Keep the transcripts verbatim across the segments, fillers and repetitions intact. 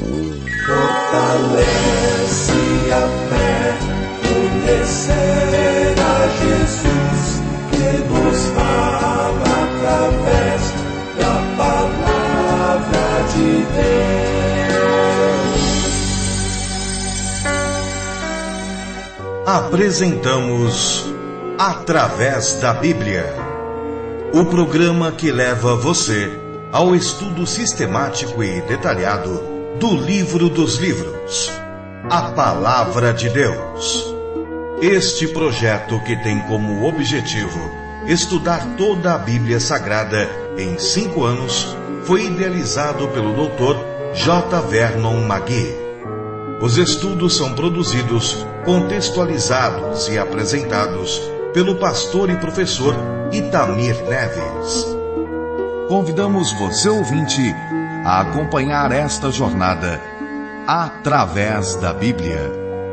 Fortalece a fé, conhecer a Jesus, que nos fala através da palavra de Deus. Apresentamos Através da Bíblia, o programa que leva você ao estudo sistemático e detalhado do livro dos livros, a Palavra de Deus. Este projeto, que tem como objetivo estudar toda a Bíblia Sagrada em cinco anos, foi idealizado pelo doutor J. Vernon McGee. Os estudos são produzidos, contextualizados e apresentados pelo pastor e professor Itamir Neves. Convidamos você, ouvinte, a acompanhar esta jornada através da Bíblia.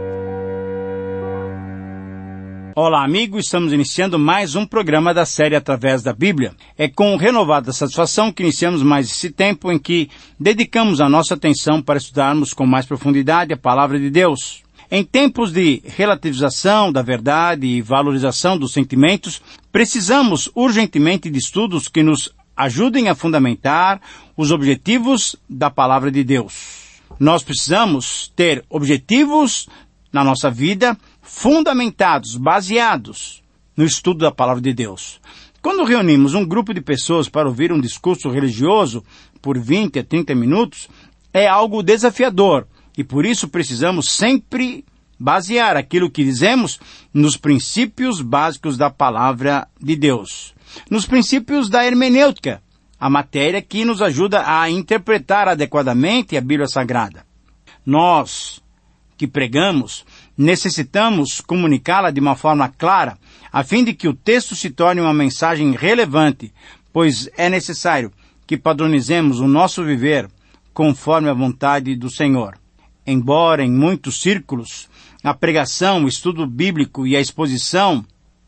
Olá, amigos, estamos iniciando mais um programa da série Através da Bíblia. É com renovada satisfação que iniciamos mais esse tempo em que dedicamos a nossa atenção para estudarmos com mais profundidade a Palavra de Deus. Em tempos de relativização da verdade e valorização dos sentimentos, precisamos urgentemente de estudos que nos ajudem a fundamentar os objetivos da Palavra de Deus. Nós precisamos ter objetivos na nossa vida fundamentados, baseados no estudo da Palavra de Deus. Quando reunimos um grupo de pessoas para ouvir um discurso religioso por vinte a trinta minutos, é algo desafiador. E por isso precisamos sempre basear aquilo que dizemos nos princípios básicos da Palavra de Deus. Nos princípios da hermenêutica, a matéria que nos ajuda a interpretar adequadamente a Bíblia Sagrada. Nós, que pregamos, necessitamos comunicá-la de uma forma clara, a fim de que o texto se torne uma mensagem relevante, pois é necessário que padronizemos o nosso viver conforme a vontade do Senhor. Embora em muitos círculos a pregação, o estudo bíblico e a exposição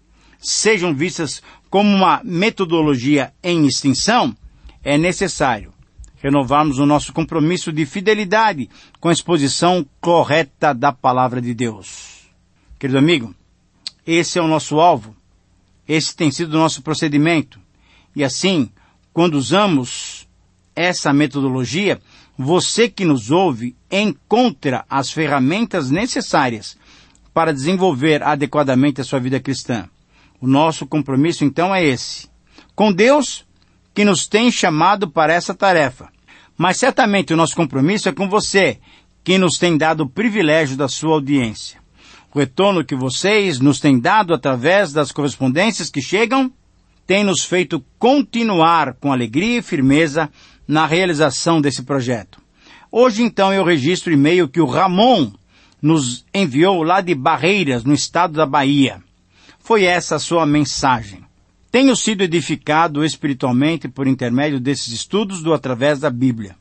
sejam vistas como uma metodologia em extinção, é necessário renovarmos o nosso compromisso de fidelidade com a exposição correta da Palavra de Deus. Querido amigo, esse é o nosso alvo, esse tem sido o nosso procedimento, e assim, quando usamos essa metodologia, você que nos ouve encontra as ferramentas necessárias para desenvolver adequadamente a sua vida cristã. O nosso compromisso, então, é esse. Com Deus, que nos tem chamado para essa tarefa. Mas certamente o nosso compromisso é com você, que nos tem dado o privilégio da sua audiência. O retorno que vocês nos têm dado através das correspondências que chegam tem nos feito continuar com alegria e firmeza na realização desse projeto. Hoje, então, eu registro o e-mail que o Ramon nos enviou lá de Barreiras, no estado da Bahia. Foi essa a sua mensagem. Tenho sido edificado espiritualmente por intermédio desses estudos do Através da Bíblia.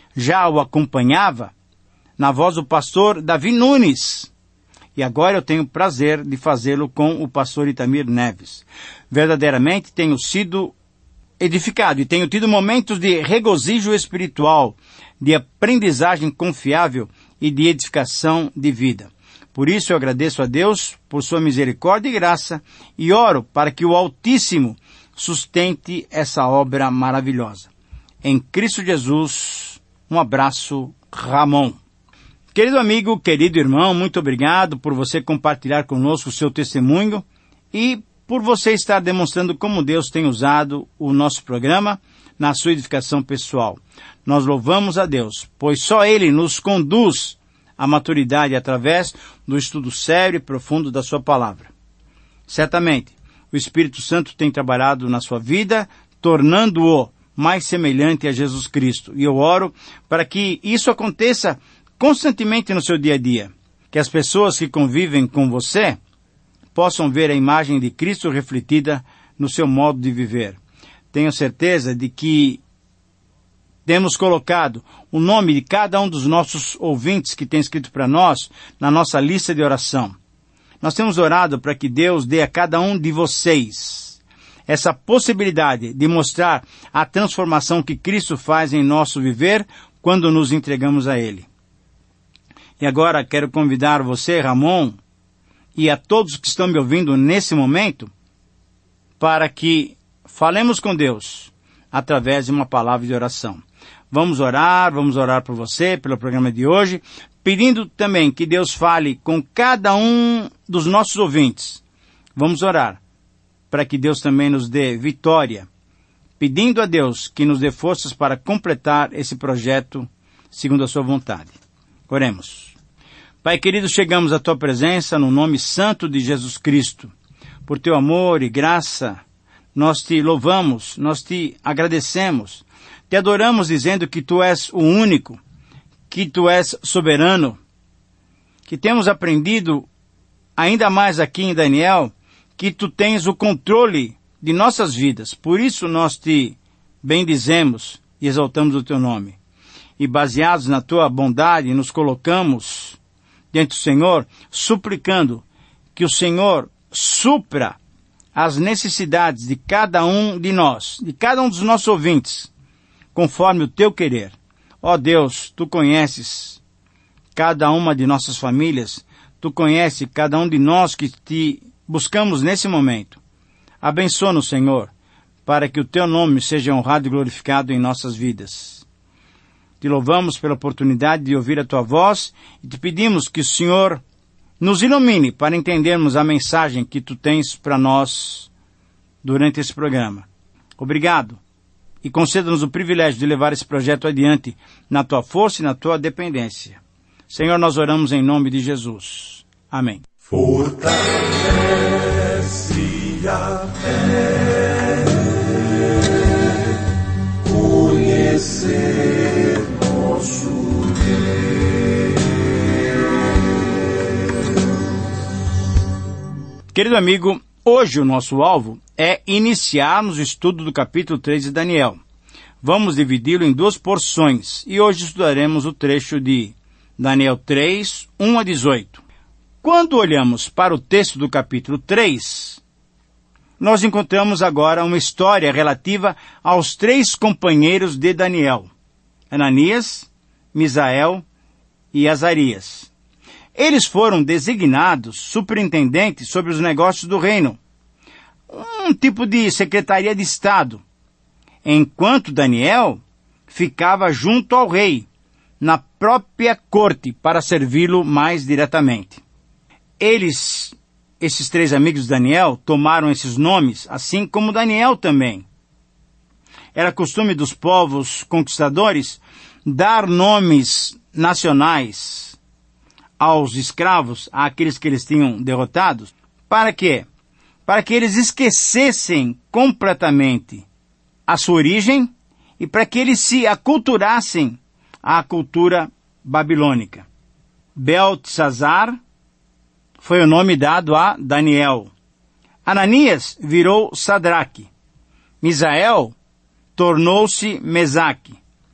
Já o acompanhava na voz do pastor Davi Nunes. E agora eu tenho o prazer de fazê-lo com o pastor Itamir Neves. Verdadeiramente tenho sido edificado e tenho tido momentos de regozijo espiritual, de aprendizagem confiável e de edificação de vida. Por isso eu agradeço a Deus por sua misericórdia e graça e oro para que o Altíssimo sustente essa obra maravilhosa. Em Cristo Jesus, um abraço, Ramon. Querido amigo, querido irmão, muito obrigado por você compartilhar conosco o seu testemunho e por você estar demonstrando como Deus tem usado o nosso programa na sua edificação pessoal. Nós louvamos a Deus, pois só Ele nos conduz à maturidade através do estudo sério e profundo da sua palavra. Certamente, o Espírito Santo tem trabalhado na sua vida, tornando-o mais semelhante a Jesus Cristo. E eu oro para que isso aconteça constantemente no seu dia a dia. Que as pessoas que convivem com você possam ver a imagem de Cristo refletida no seu modo de viver. Tenho certeza de que temos colocado o nome de cada um dos nossos ouvintes que tem escrito para nós na nossa lista de oração. Nós temos orado para que Deus dê a cada um de vocês essa possibilidade de mostrar a transformação que Cristo faz em nosso viver quando nos entregamos a Ele. E agora quero convidar você, Ramon, e a todos que estão me ouvindo nesse momento, para que falemos com Deus através de uma palavra de oração. Vamos orar, vamos orar por você, pelo programa de hoje, pedindo também que Deus fale com cada um dos nossos ouvintes. Vamos orar para que Deus também nos dê vitória, pedindo a Deus que nos dê forças para completar esse projeto segundo a sua vontade. Oremos. Pai querido, chegamos à Tua presença no nome santo de Jesus Cristo. Por Teu amor e graça, nós Te louvamos, nós Te agradecemos, Te adoramos dizendo que Tu és o único, que Tu és soberano, que temos aprendido ainda mais aqui em Daniel, que Tu tens o controle de nossas vidas. Por isso nós Te bendizemos e exaltamos o Teu nome. E baseados na Tua bondade, nos colocamos diante do Senhor, suplicando que o Senhor supra as necessidades de cada um de nós, de cada um dos nossos ouvintes, conforme o Teu querer. Ó Deus, Tu conheces cada uma de nossas famílias, Tu conheces cada um de nós que Te buscamos nesse momento. Abençoa-nos, Senhor, para que o Teu nome seja honrado e glorificado em nossas vidas. Te louvamos pela oportunidade de ouvir a Tua voz e Te pedimos que o Senhor nos ilumine para entendermos a mensagem que Tu tens para nós durante esse programa. Obrigado e conceda-nos o privilégio de levar esse projeto adiante na Tua força e na Tua dependência. Senhor, nós oramos em nome de Jesus. Amém. Fortalece a fé, conhecer nosso Deus. Querido amigo, hoje o nosso alvo é iniciarmos o estudo do capítulo três de Daniel. Vamos dividi-lo em duas porções e hoje estudaremos o trecho de Daniel três, um a dezoito. Quando olhamos para o texto do capítulo três, nós encontramos agora uma história relativa aos três companheiros de Daniel, Ananias, Misael e Azarias. Eles foram designados superintendentes sobre os negócios do reino, um tipo de secretaria de Estado, enquanto Daniel ficava junto ao rei, na própria corte, para servi-lo mais diretamente. Eles, esses três amigos de Daniel, tomaram esses nomes, assim como Daniel também. Era costume dos povos conquistadores dar nomes nacionais aos escravos, àqueles que eles tinham derrotados. Para quê? Para que eles esquecessem completamente a sua origem e para que eles se aculturassem à cultura babilônica. Beltesazar foi o nome dado a Daniel. Ananias virou Sadraque. Misael tornou-se Mesaque.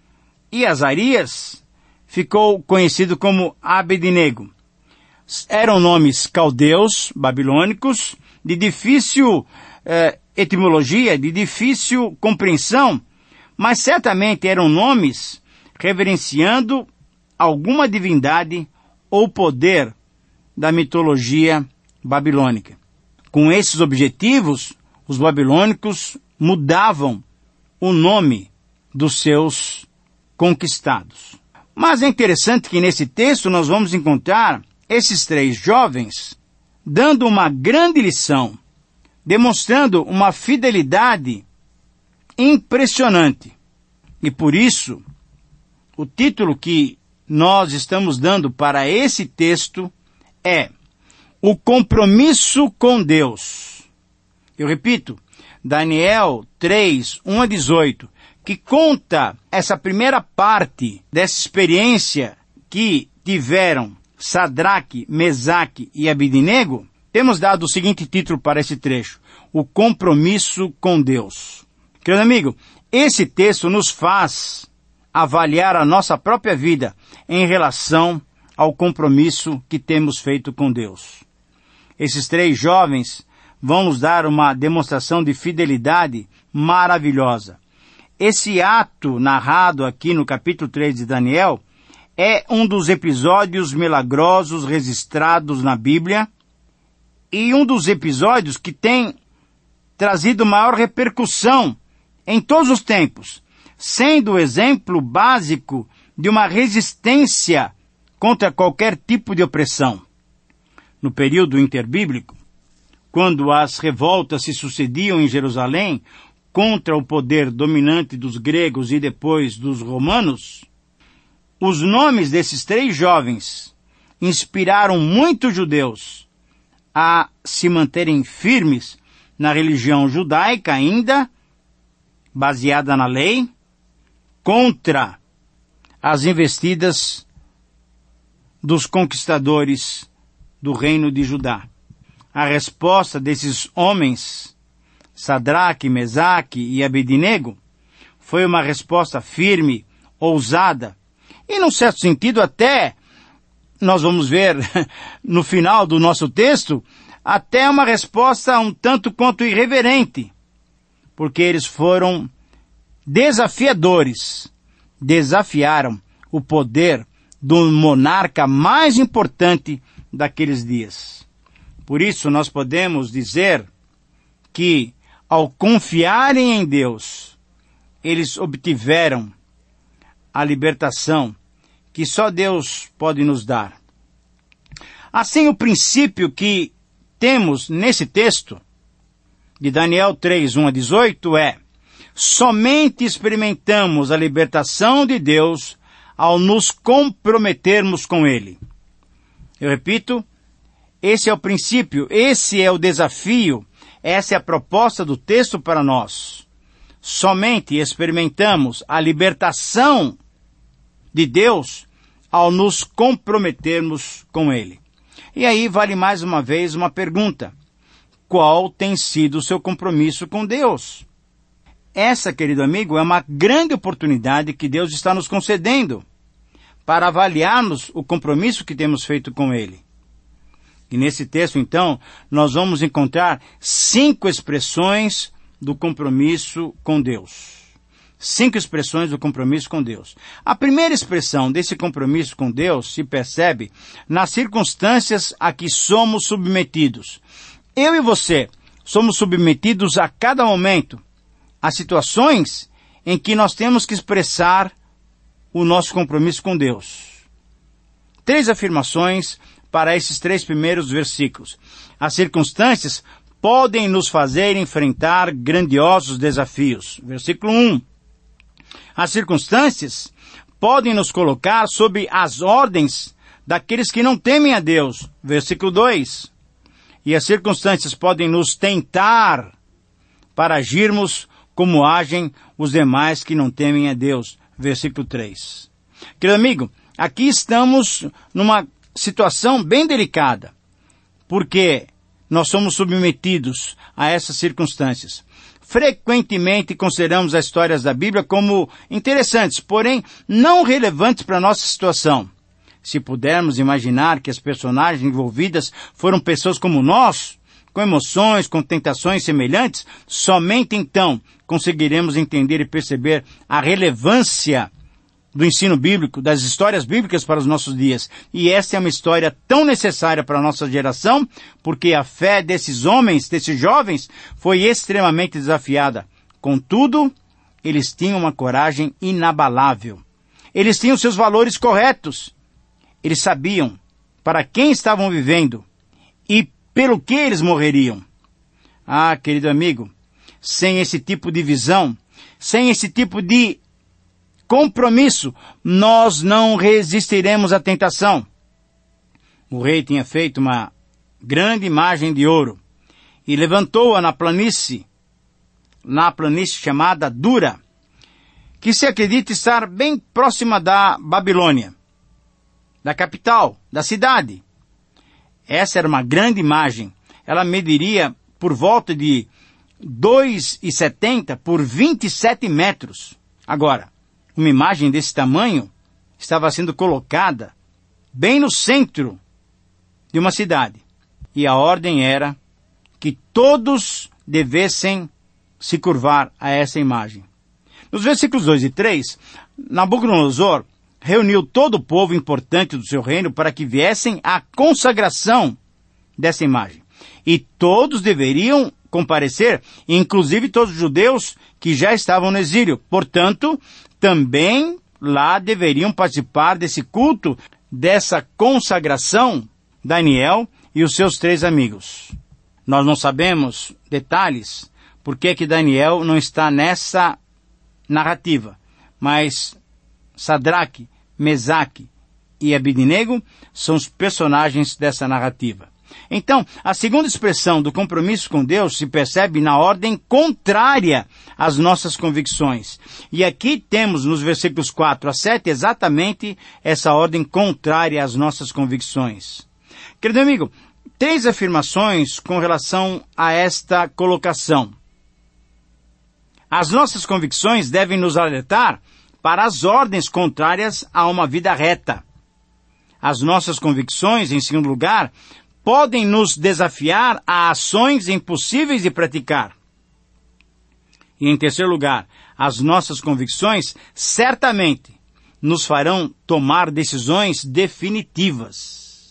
E Azarias ficou conhecido como Abednego. Eram nomes caldeus, babilônicos, de difícil eh, etimologia, de difícil compreensão, mas certamente eram nomes reverenciando alguma divindade ou poder da mitologia babilônica. Com esses objetivos, os babilônicos mudavam o nome dos seus conquistados. Mas é interessante que nesse texto nós vamos encontrar esses três jovens dando uma grande lição, demonstrando uma fidelidade impressionante. E por isso, o título que nós estamos dando para esse texto é o compromisso com Deus. Eu repito, Daniel três, um a dezoito, que conta essa primeira parte dessa experiência que tiveram Sadraque, Mesaque e Abednego. Temos dado o seguinte título para esse trecho: o compromisso com Deus. Querido amigo, esse texto nos faz avaliar a nossa própria vida em relação ao compromisso que temos feito com Deus. Esses três jovens vão nos dar uma demonstração de fidelidade maravilhosa. esse ato narrado aqui no capítulo três de Daniel é um dos episódios milagrosos registrados na Bíblia e um dos episódios que tem trazido maior repercussão em todos os tempos, sendo o exemplo básico de uma resistência contra qualquer tipo de opressão. No período interbíblico, quando as revoltas se sucediam em Jerusalém contra o poder dominante dos gregos e depois dos romanos, os nomes desses três jovens inspiraram muitos judeus a se manterem firmes na religião judaica ainda, baseada na lei, contra as investidas dos conquistadores do reino de Judá. A resposta desses homens, Sadraque, Mesaque e Abednego, foi uma resposta firme, ousada, e num certo sentido até, nós vamos ver no final do nosso texto, até uma resposta um tanto quanto irreverente, porque eles foram desafiadores, desafiaram o poder do monarca mais importante daqueles dias. Por isso nós podemos dizer que, ao confiarem em Deus, eles obtiveram a libertação que só Deus pode nos dar. Assim, o princípio que temos nesse texto, de Daniel três, um a dezoito, é: somente experimentamos a libertação de Deus ao nos comprometermos com Ele. Eu repito, esse é o princípio, esse é o desafio, essa é a proposta do texto para nós. Somente experimentamos a libertação de Deus ao nos comprometermos com Ele. E aí vale mais uma vez uma pergunta: qual tem sido o seu compromisso com Deus? Essa, querido amigo, é uma grande oportunidade que Deus está nos concedendo para avaliarmos o compromisso que temos feito com Ele. E nesse texto, então, nós vamos encontrar cinco expressões do compromisso com Deus. Cinco expressões do compromisso com Deus. A primeira expressão desse compromisso com Deus se percebe nas circunstâncias a que somos submetidos. Eu e você somos submetidos a cada momento a situações em que nós temos que expressar o nosso compromisso com Deus. Três afirmações para esses três primeiros versículos. As circunstâncias podem nos fazer enfrentar grandiosos desafios. Versículo um. As circunstâncias podem nos colocar sob as ordens daqueles que não temem a Deus. Versículo dois. E as circunstâncias podem nos tentar para agirmos como agem os demais que não temem a Deus. Versículo três. Querido amigo, aqui estamos numa situação bem delicada, porque nós somos submetidos a essas circunstâncias. Frequentemente consideramos as histórias da Bíblia como interessantes, porém não relevantes para a nossa situação. Se pudermos imaginar que as personagens envolvidas foram pessoas como nós, com emoções, com tentações semelhantes, somente então conseguiremos entender e perceber a relevância do ensino bíblico, das histórias bíblicas para os nossos dias. E essa é uma história tão necessária para a nossa geração, porque a fé desses homens, desses jovens, foi extremamente desafiada. Contudo, eles tinham uma coragem inabalável. Eles tinham seus valores corretos. Eles sabiam para quem estavam vivendo e pelo que eles morreriam. Ah, querido amigo, sem esse tipo de visão, sem esse tipo de compromisso, nós não resistiremos à tentação. O rei tinha feito uma grande imagem de ouro e levantou-a na planície, na planície chamada Dura, que se acredita estar bem próxima da Babilônia, da capital, da cidade. Essa era uma grande imagem. Ela mediria por volta de dois e setenta por vinte e sete metros. Agora, uma imagem desse tamanho estava sendo colocada bem no centro de uma cidade. E a ordem era que todos devessem se curvar a essa imagem. Nos versículos dois e três, Nabucodonosor reuniu todo o povo importante do seu reino para que viessem à consagração dessa imagem. E todos deveriam comparecer, inclusive todos os judeus que já estavam no exílio. Portanto, também lá deveriam participar desse culto, dessa consagração, Daniel e os seus três amigos. Nós não sabemos detalhes por que que Daniel não está nessa narrativa, mas Sadraque, Mesaque e Abednego são os personagens dessa narrativa. Então, a segunda expressão do compromisso com Deus se percebe na ordem contrária às nossas convicções. E aqui temos nos versículos quatro a sete exatamente essa ordem contrária às nossas convicções. Querido amigo, três afirmações com relação a esta colocação. As nossas convicções devem nos alertar para as ordens contrárias a uma vida reta. As nossas convicções, em segundo lugar, podem nos desafiar a ações impossíveis de praticar. E em terceiro lugar, as nossas convicções certamente nos farão tomar decisões definitivas.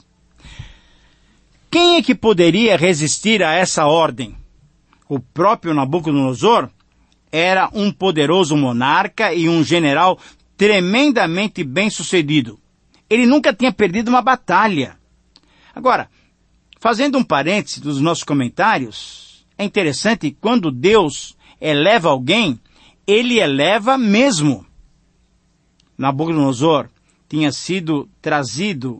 Quem é que poderia resistir a essa ordem? O próprio Nabucodonosor era um poderoso monarca e um general tremendamente bem-sucedido. Ele nunca tinha perdido uma batalha. Agora, fazendo um parêntese dos nossos comentários, é interessante que quando Deus eleva alguém, ele eleva mesmo. Nabucodonosor tinha sido trazido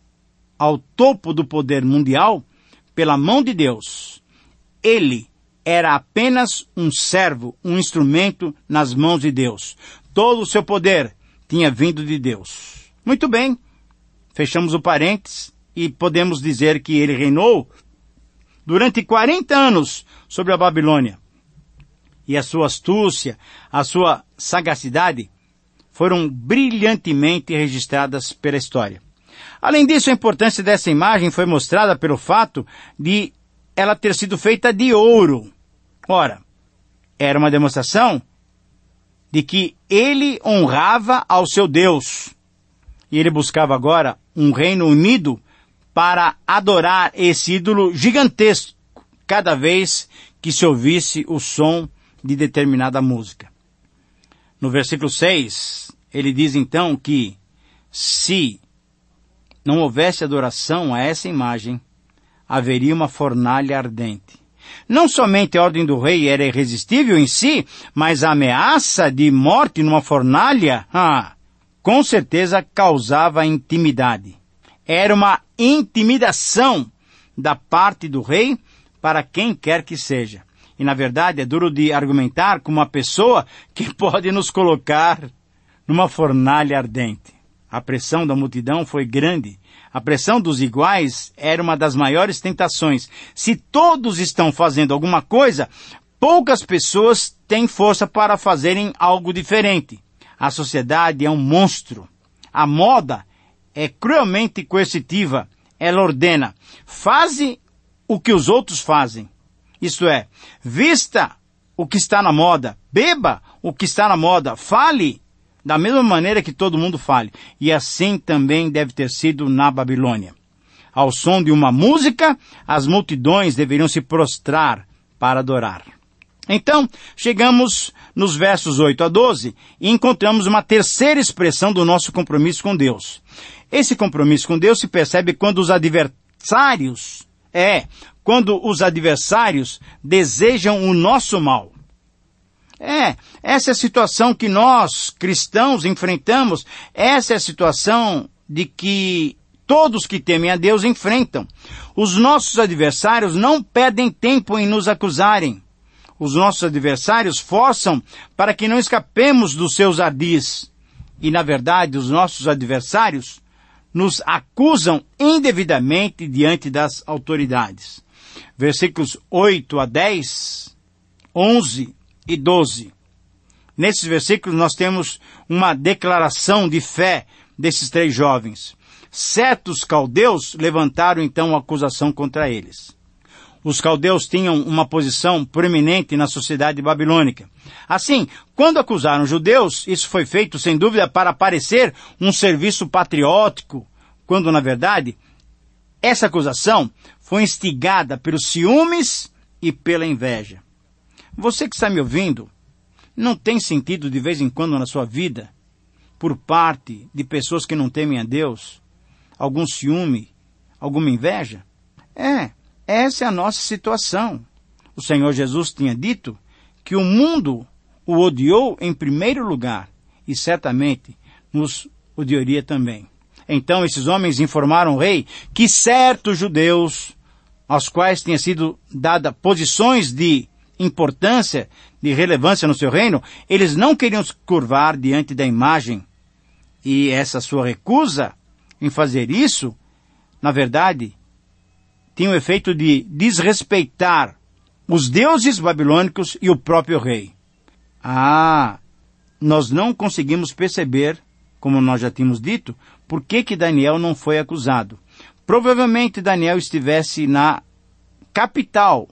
ao topo do poder mundial pela mão de Deus. Ele era apenas um servo, um instrumento nas mãos de Deus. Todo o seu poder tinha vindo de Deus. Muito bem, fechamos o parênteses e podemos dizer que ele reinou durante quarenta anos sobre a Babilônia. E a sua astúcia, a sua sagacidade foram brilhantemente registradas pela história. Além disso, a importância dessa imagem foi mostrada pelo fato de ela ter sido feita de ouro. Ora, era uma demonstração de que ele honrava ao seu Deus. E ele buscava agora um reino unido para adorar esse ídolo gigantesco cada vez que se ouvisse o som de determinada música. No versículo seis, ele diz então que se não houvesse adoração a essa imagem, haveria uma fornalha ardente. Não somente a ordem do rei era irresistível em si, mas a ameaça de morte numa fornalha, ah, com certeza causava intimidade. Era uma intimidação da parte do rei para quem quer que seja. E na verdade é duro de argumentar com uma pessoa que pode nos colocar numa fornalha ardente. A pressão da multidão foi grande. A pressão dos iguais era uma das maiores tentações. Se todos estão fazendo alguma coisa, poucas pessoas têm força para fazerem algo diferente. A sociedade é um monstro. A moda é cruelmente coercitiva. Ela ordena: faze o que os outros fazem. Isto é, vista o que está na moda, beba o que está na moda, fale da mesma maneira que todo mundo fale. E assim também deve ter sido na Babilônia. Ao som de uma música, as multidões deveriam se prostrar para adorar. Então, chegamos nos versos oito a doze e encontramos uma terceira expressão do nosso compromisso com Deus. Esse compromisso com Deus se percebe quando os adversários, é, quando os adversários desejam o nosso mal. É, essa é a situação que nós, cristãos, enfrentamos. Essa é a situação de que todos que temem a Deus enfrentam. Os nossos adversários não perdem tempo em nos acusarem. Os nossos adversários forçam para que não escapemos dos seus ardis. E, na verdade, os nossos adversários nos acusam indevidamente diante das autoridades. Versículos oito a dez, onze e doze. Nesses versículos nós temos uma declaração de fé desses três jovens. Certos caldeus levantaram então uma acusação contra eles. Os caldeus tinham uma posição proeminente na sociedade babilônica. Assim, quando acusaram os judeus, isso foi feito, sem dúvida, para parecer um serviço patriótico, quando, na verdade, essa acusação foi instigada pelos ciúmes e pela inveja. Você que está me ouvindo, não tem sentido de vez em quando na sua vida, por parte de pessoas que não temem a Deus, algum ciúme, alguma inveja? É, essa é a nossa situação. O Senhor Jesus tinha dito que o mundo o odiou em primeiro lugar e certamente nos odiaria também. Então esses homens informaram o rei que certos judeus, aos quais tinha sido dada posições de importância, de relevância no seu reino, eles não queriam se curvar diante da imagem. E essa sua recusa em fazer isso, na verdade, tinha o efeito de desrespeitar os deuses babilônicos e o próprio rei. Ah, nós não conseguimos perceber, como nós já tínhamos dito, por que que Daniel não foi acusado. Provavelmente Daniel estivesse na capital,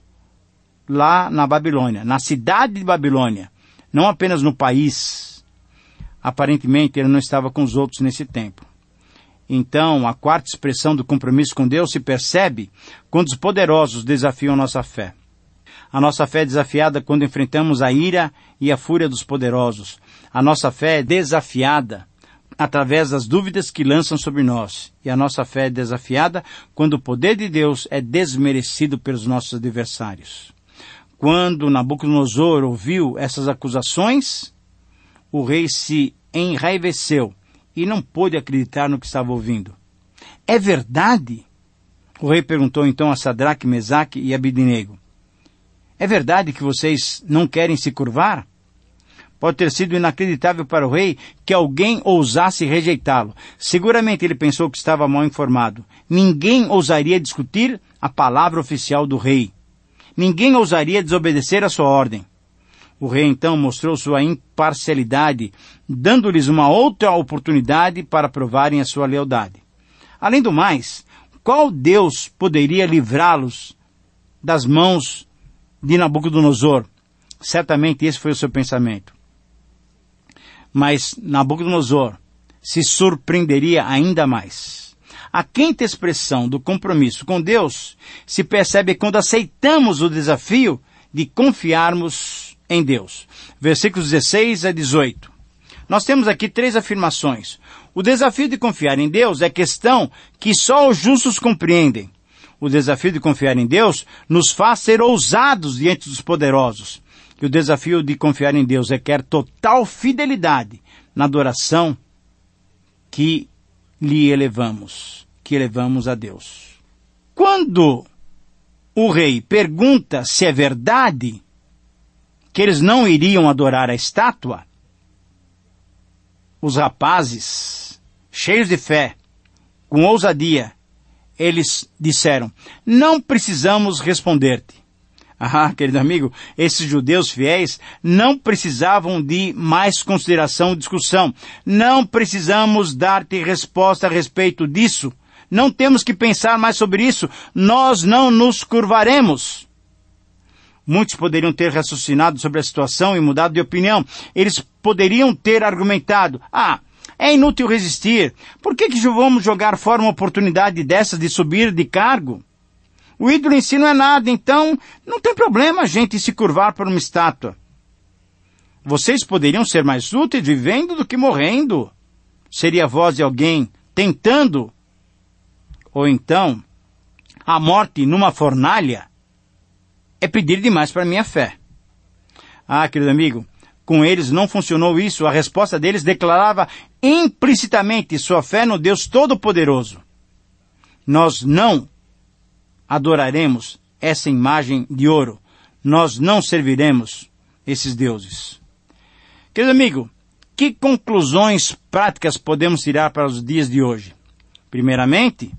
lá na Babilônia, na cidade de Babilônia, não apenas no país. Aparentemente ele não estava com os outros nesse tempo. Então, a quarta expressão do compromisso com Deus se percebe quando os poderosos desafiam a nossa fé. A nossa fé é desafiada quando enfrentamos a ira e a fúria dos poderosos. A nossa fé é desafiada através das dúvidas que lançam sobre nós. E a nossa fé é desafiada quando o poder de Deus é desmerecido pelos nossos adversários. Quando Nabucodonosor ouviu essas acusações, o rei se enraiveceu e não pôde acreditar no que estava ouvindo. É verdade? O rei perguntou então a Sadraque, Mesaque e Abednego. É verdade que vocês não querem se curvar? Pode ter sido inacreditável para o rei que alguém ousasse rejeitá-lo. Seguramente ele pensou que estava mal informado. Ninguém ousaria discutir a palavra oficial do rei. Ninguém ousaria desobedecer a sua ordem. O rei então mostrou sua imparcialidade, dando-lhes uma outra oportunidade para provarem a sua lealdade. Além do mais, qual Deus poderia livrá-los das mãos de Nabucodonosor? Certamente esse foi o seu pensamento. Mas Nabucodonosor se surpreenderia ainda mais. A quinta expressão do compromisso com Deus se percebe quando aceitamos o desafio de confiarmos em Deus. Versículos dezesseis a dezoito. Nós temos aqui três afirmações. O desafio de confiar em Deus é questão que só os justos compreendem. O desafio de confiar em Deus nos faz ser ousados diante dos poderosos. E o desafio de confiar em Deus requer total fidelidade na adoração que lhe elevamos, que elevamos a Deus. Quando o rei pergunta se é verdade que eles não iriam adorar a estátua, os rapazes, cheios de fé, com ousadia, eles disseram, não precisamos responder-te. Ah, querido amigo, esses judeus fiéis não precisavam de mais consideração ou discussão. Não precisamos dar-te resposta a respeito disso. Não temos que pensar mais sobre isso. Nós não nos curvaremos. Muitos poderiam ter raciocinado sobre a situação e mudado de opinião. Eles poderiam ter argumentado, ah, é inútil resistir. Por que que vamos jogar fora uma oportunidade dessas de subir de cargo? O ídolo em si não é nada, então não tem problema a gente se curvar por uma estátua. Vocês poderiam ser mais úteis vivendo do que morrendo. Seria a voz de alguém tentando. Ou então, a morte numa fornalha é pedir demais para a minha fé. Ah, querido amigo, com eles não funcionou isso. A resposta deles declarava implicitamente sua fé no Deus Todo-Poderoso. Nós não adoraremos essa imagem de ouro. Nós não serviremos esses deuses. Querido amigo, que conclusões práticas podemos tirar para os dias de hoje? Primeiramente,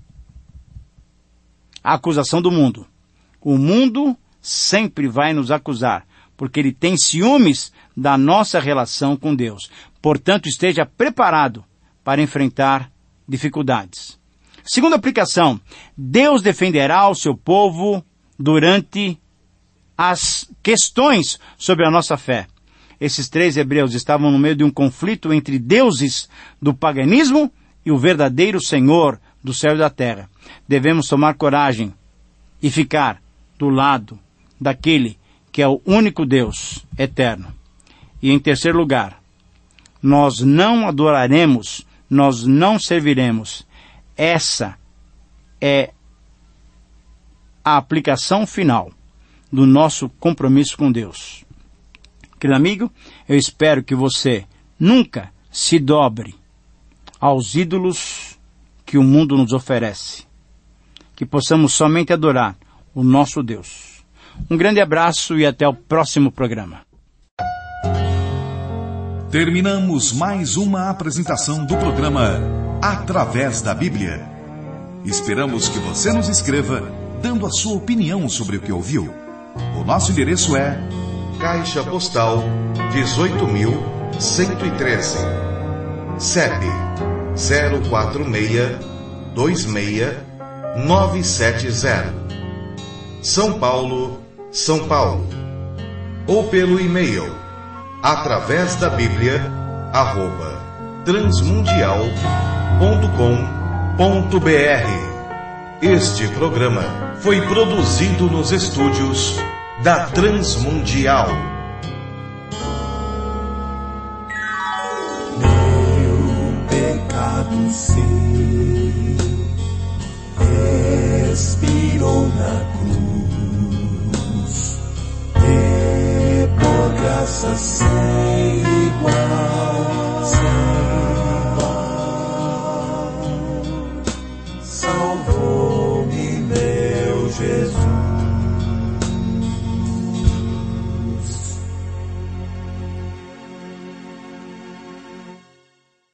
a acusação do mundo. O mundo sempre vai nos acusar, porque ele tem ciúmes da nossa relação com Deus. Portanto, esteja preparado para enfrentar dificuldades. Segunda aplicação, Deus defenderá o seu povo durante as questões sobre a nossa fé. Esses três hebreus estavam no meio de um conflito entre deuses do paganismo e o verdadeiro Senhor do céu e da terra. Devemos tomar coragem e ficar do lado daquele que é o único Deus eterno. E em terceiro lugar, nós não adoraremos, nós não serviremos. Essa é a aplicação final do nosso compromisso com Deus. Querido amigo, eu espero que você nunca se dobre aos ídolos que o mundo nos oferece. Que possamos somente adorar o nosso Deus. Um grande abraço e até o próximo programa. Terminamos mais uma apresentação do programa Através da Bíblia. Esperamos que você nos escreva dando a sua opinião sobre o que ouviu. O nosso endereço é Caixa Postal dezoito mil cento e treze, C E P zero quatro seis dois seis nove sete zero, São Paulo, São Paulo. Ou pelo e-mail através da Bíblia arroba transmundial ponto com ponto br. Este programa foi produzido nos estúdios da Transmundial. Meu pecado sei, expirou na cruz, e por graça sem igual.